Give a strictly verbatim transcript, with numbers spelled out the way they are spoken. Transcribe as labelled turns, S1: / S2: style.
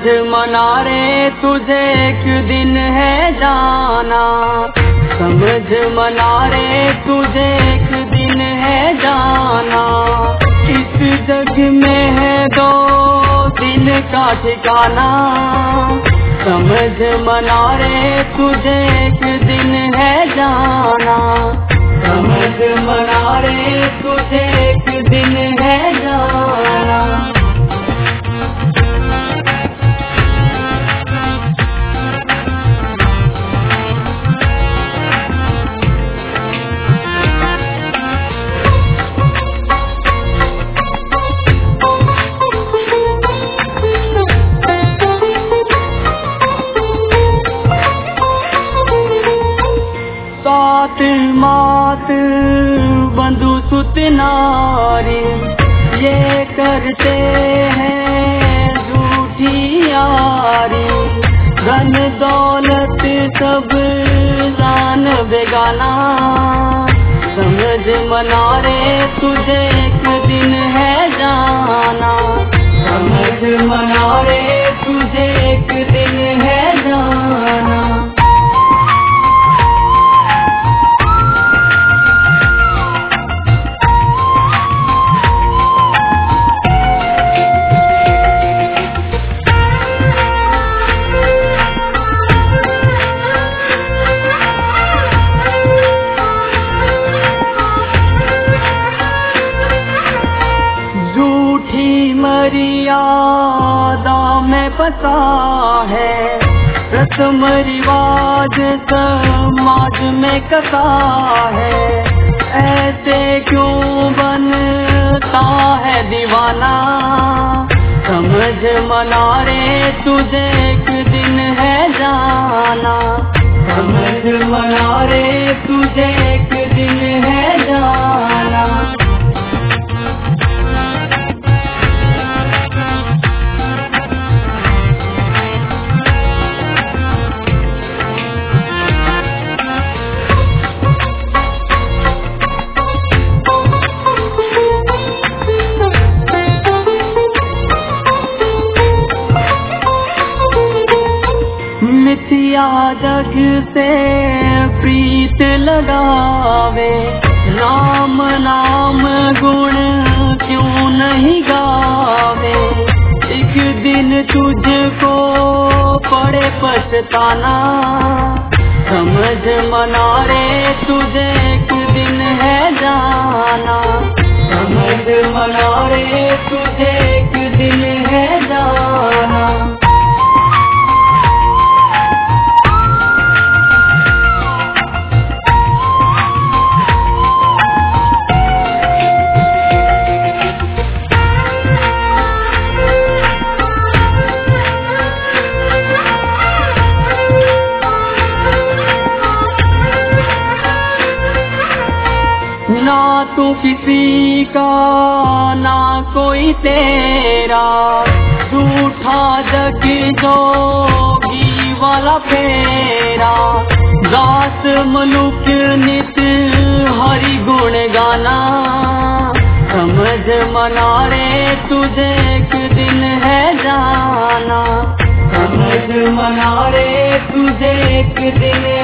S1: मना रे तुझे एक दिन है जाना, समझ मना रे तुझे एक दिन है जाना। इस जग में है दो दिन का ठिकाना, समझ मना रे तुझे एक दिन है जाना, समझ मना रे तुझे एक दिन है जाना। सात मात बंधु सुत नारी ये करते हैं झूठी यारी। धन दौलत सब जान बेगाना, समझ मना रे तुझे एक दिन है जाना, समझ मना रे तुझे एक दिन है जाना। मर्यादा में फंसा है, रस्म रिवाज समाज में कसा है। ऐसे क्यों बनता है दीवाना, समझ मना रे तुझे एक दिन है जाना, समझ मना रे तुझे एक दिन है जाना। मिथिया जग से प्रीत लगावे, राम नाम गुण क्यों नहीं गावे। एक दिन तुझको पड़े पछताना, समझ मना रे तुझे एक दिन है जाना, समझ मना रे तुझे एक दिन है जाना। ना तू किसी का ना कोई तेरा, झूठा जग जोगी वाला फेरा। दास मनुख नित हरि गुण गाना, समझ मना रे तुझे एक दिन है जाना, समझ मना रे तुझे एक दिन